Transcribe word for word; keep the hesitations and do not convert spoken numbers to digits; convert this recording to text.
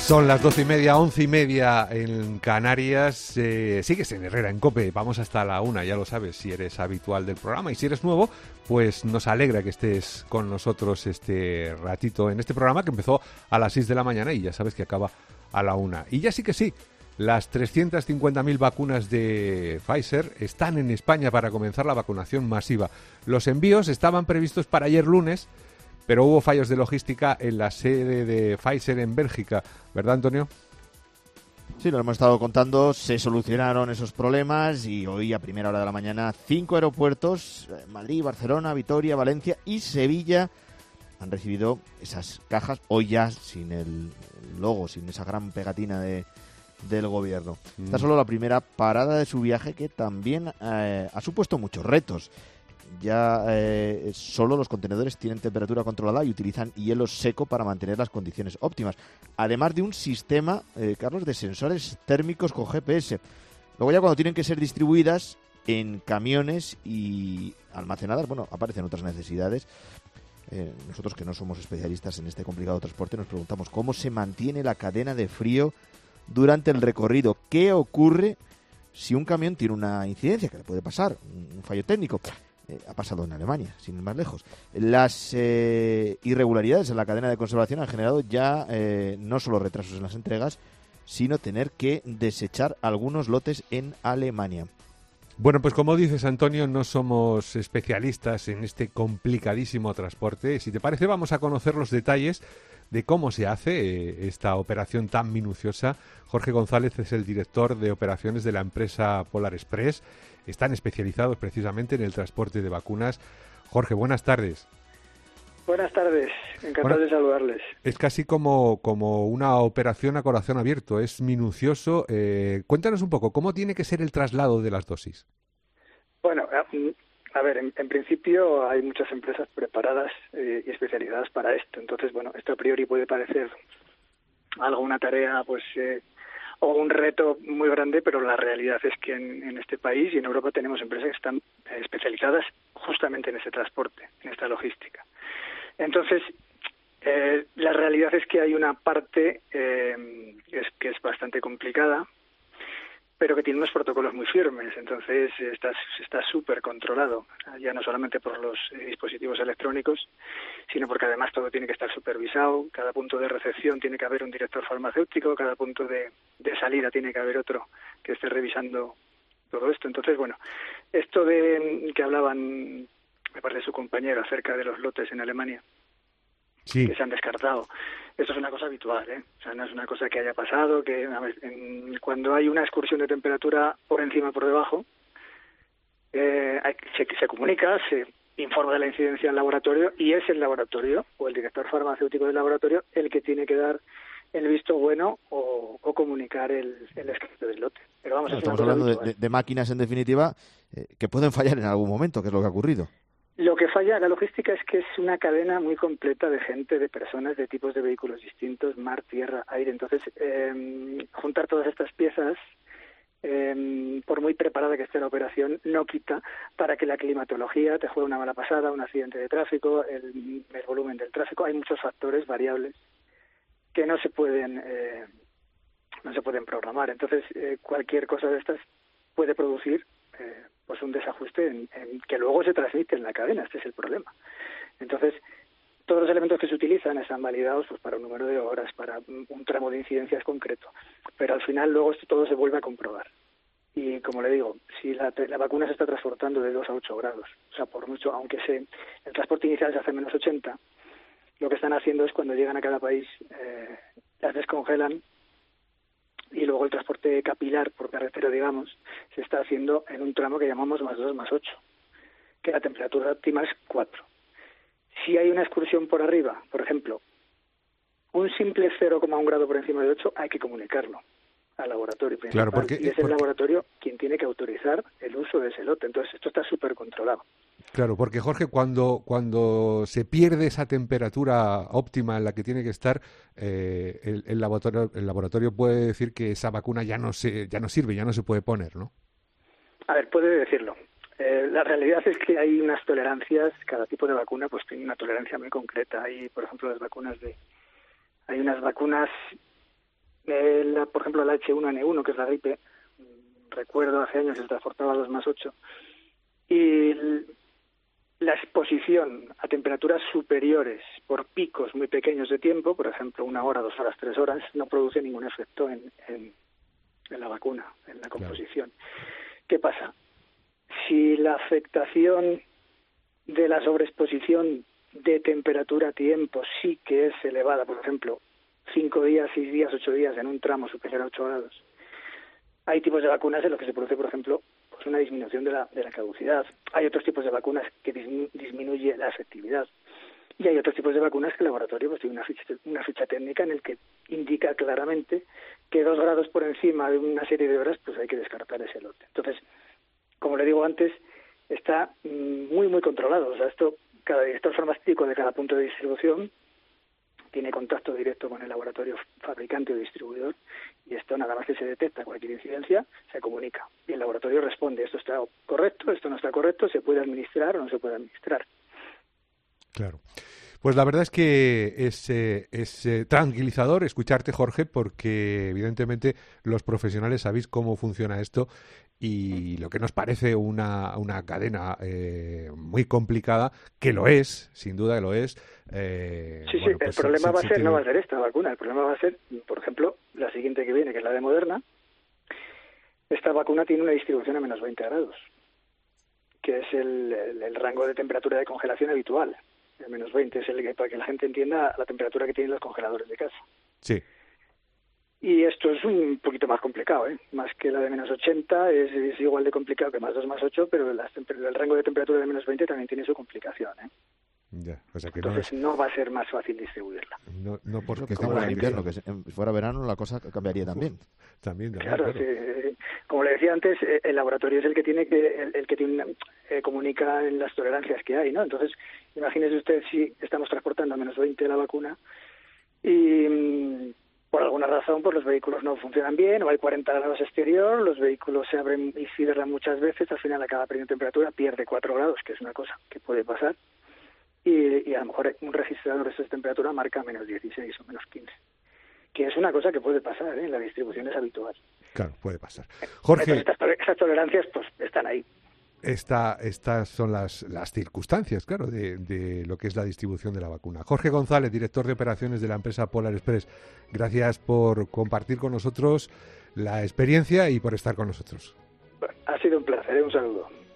Son las doce y media, once y media en Canarias. Eh, sigues en Herrera, en COPE. Vamos hasta la una, ya lo sabes, si eres habitual del programa. Y si eres nuevo, pues nos alegra que estés con nosotros este ratito en este programa que empezó a las seis de la mañana y ya sabes que acaba a la una. Y ya sí que sí, las trescientas cincuenta mil vacunas de Pfizer están en España para comenzar la vacunación masiva. Los envíos estaban previstos para ayer lunes, pero hubo fallos de logística en la sede de Pfizer en Bélgica, ¿verdad, Antonio? Sí, lo hemos estado contando, se solucionaron esos problemas y hoy a primera hora de la mañana cinco aeropuertos, Madrid, Barcelona, Vitoria, Valencia y Sevilla, han recibido esas cajas, hoy ya sin el logo, sin esa gran pegatina de, del gobierno. Mm. Esta es solo la primera parada de su viaje que también eh, ha supuesto muchos retos. Ya eh, solo los contenedores tienen temperatura controlada y utilizan hielo seco para mantener las condiciones óptimas. Además de un sistema, eh, Carlos, de sensores térmicos con G P S. Luego ya cuando tienen que ser distribuidas en camiones y almacenadas, bueno, aparecen otras necesidades. Eh, nosotros que no somos especialistas en este complicado transporte nos preguntamos cómo se mantiene la cadena de frío durante el recorrido. ¿Qué ocurre si un camión tiene una incidencia? Que le puede pasar, un fallo técnico. Eh, ha pasado en Alemania, sin ir más lejos. Las eh, irregularidades en la cadena de conservación han generado ya eh, no solo retrasos en las entregas, sino tener que desechar algunos lotes en Alemania. Bueno, pues como dices, Antonio, no somos especialistas en este complicadísimo transporte. Si te parece, vamos a conocer los detalles de cómo se hace eh, esta operación tan minuciosa. Jorge González es el director de operaciones de la empresa Polar Express. Están especializados precisamente en el transporte de vacunas. Jorge, buenas tardes. Buenas tardes, encantado bueno, de saludarles. Es casi como, como una operación a corazón abierto, es minucioso. Eh, cuéntanos un poco, ¿cómo tiene que ser el traslado de las dosis? Bueno, a ver, en, en principio hay muchas empresas preparadas eh, y especializadas para esto. Entonces, bueno, esto a priori puede parecer algo, una tarea, pues... Eh, o un reto muy grande, pero la realidad es que en, en este país y en Europa tenemos empresas que están especializadas justamente en ese transporte, en esta logística. Entonces, eh, la realidad es que hay una parte eh, que, es, que es bastante complicada, pero que tiene unos protocolos muy firmes. Entonces, está está súper controlado, ya no solamente por los eh, dispositivos electrónicos, sino porque además todo tiene que estar supervisado. Cada punto de recepción tiene que haber un director farmacéutico, cada punto de, de salida tiene que haber otro que esté revisando todo esto. Entonces, bueno, esto de que hablaban, me parece su compañero, acerca de los lotes en Alemania, sí, que se han descartado. Esto es una cosa habitual, ¿eh? O sea, no es una cosa que haya pasado, que a ver, en, cuando hay una excursión de temperatura por encima o por debajo, eh, hay, se, se comunica, se informa de la incidencia en laboratorio y es el laboratorio o el director farmacéutico del laboratorio el que tiene que dar el visto bueno o, o comunicar el, el escape del lote. Pero vamos, claro, estamos hablando de, de, de máquinas, en definitiva, eh, que pueden fallar en algún momento, que es lo que ha ocurrido. Lo que falla, la logística, es que es una cadena muy completa de gente, de personas, de tipos de vehículos distintos, mar, tierra, aire. Entonces, eh, juntar todas estas piezas, eh, por muy preparada que esté la operación, no quita para que la climatología te juegue una mala pasada, un accidente de tráfico, el, el volumen del tráfico. Hay muchos factores variables que no se pueden eh, no se pueden programar. Entonces, eh, cualquier cosa de estas puede producir eh, pues un desajuste en, en que luego se transmite en la cadena. Este es el problema. Entonces, todos los elementos que se utilizan están validados pues para un número de horas, para un, un tramo de incidencias concreto, pero al final luego esto todo se vuelve a comprobar. Y como le digo, si la, la vacuna se está transportando de dos a ocho grados, o sea, por mucho, aunque se, el transporte inicial se hace menos ochenta, lo que están haciendo es cuando llegan a cada país, eh, las descongelan y luego el transporte capilar por carretera, digamos, se está haciendo en un tramo que llamamos más dos más ocho, que la temperatura óptima es cuatro. Si hay una excursión por arriba, por ejemplo, un simple cero coma uno grado por encima de ocho, hay que comunicarlo al laboratorio principal. Claro, porque, y es porque... el laboratorio quien tiene que autorizar el uso de ese lote. Entonces, esto está súper controlado. Claro, porque Jorge, cuando cuando se pierde esa temperatura óptima en la que tiene que estar, eh, el, el laboratorio el laboratorio puede decir que esa vacuna ya no se ya no sirve, ya no se puede poner, ¿no? A ver, puede decirlo. Eh, la realidad es que hay unas tolerancias, cada tipo de vacuna pues tiene una tolerancia muy concreta. Hay, por ejemplo, las vacunas de, hay unas vacunas eh, la, por ejemplo, la H uno N uno, que es la gripe, recuerdo hace años se transportaba a dos más ocho, y el, la exposición a temperaturas superiores por picos muy pequeños de tiempo, por ejemplo, una hora, dos horas, tres horas, no produce ningún efecto en, en, en la vacuna, en la composición. Claro. ¿Qué pasa? Si la afectación de la sobreexposición de temperatura a tiempo sí que es elevada, por ejemplo, cinco días, seis días, ocho días en un tramo superior a ocho grados, hay tipos de vacunas en los que se produce, por ejemplo, pues una disminución de la, de la caducidad. Hay otros tipos de vacunas que dismi- disminuye la efectividad. Y hay otros tipos de vacunas que el laboratorio pues, tiene una ficha, una ficha técnica en el que indica claramente que dos grados por encima de una serie de horas pues hay que descartar ese lote. Entonces, como le digo antes, está muy, muy controlado. O sea, esto, cada director farmacéutico de cada punto de distribución tiene contacto directo con el laboratorio fabricante o distribuidor, y esto nada más que se detecta cualquier incidencia, se comunica. Y el laboratorio responde, esto está correcto, esto no está correcto, se puede administrar o no se puede administrar. Claro. Pues la verdad es que es, eh, es eh, tranquilizador escucharte, Jorge, porque evidentemente los profesionales sabéis cómo funciona esto y lo que nos parece una, una cadena eh, muy complicada, que lo es, sin duda que lo es. Eh, sí, bueno, sí, pues el problema si, va a si ser, tiene... no va a ser esta vacuna, el problema va a ser, por ejemplo, la siguiente que viene, que es la de Moderna. Esta vacuna tiene una distribución a menos veinte grados, que es el, el, el rango de temperatura de congelación habitual. El menos veinte es el que, para que la gente entienda la temperatura que tienen los congeladores de casa. Sí. Y esto es un poquito más complicado, ¿eh? Más que la de menos ochenta, es, es igual de complicado que más dos más ocho, pero las, el rango de temperatura de menos veinte también tiene su complicación, ¿eh? Ya, o sea que Entonces no, es... no va a ser más fácil distribuirla. No, no porque estamos en invierno, que si fuera verano la cosa cambiaría también. Uf, también, también. Claro, claro. Sí, como le decía antes, el laboratorio es el que tiene que el, el que tiene, eh, comunica en las tolerancias que hay, ¿no? Entonces, imagínese usted si estamos transportando a menos veinte la vacuna y mmm, por alguna razón pues los vehículos no funcionan bien o hay cuarenta grados exterior, los vehículos se abren y cierran muchas veces, al final acaba perdiendo temperatura, pierde cuatro grados, que es una cosa que puede pasar. Y, y a lo mejor un registrador de esa temperatura marca menos dieciséis o menos quince, que es una cosa que puede pasar, ¿eh? En la distribución es habitual. Claro, puede pasar. Jorge, estas, estas tolerancias pues están ahí. Esta, estas son las, las circunstancias, claro, de, de lo que es la distribución de la vacuna. Jorge González, director de operaciones de la empresa Polar Express, gracias por compartir con nosotros la experiencia y por estar con nosotros. Ha sido un placer, un saludo.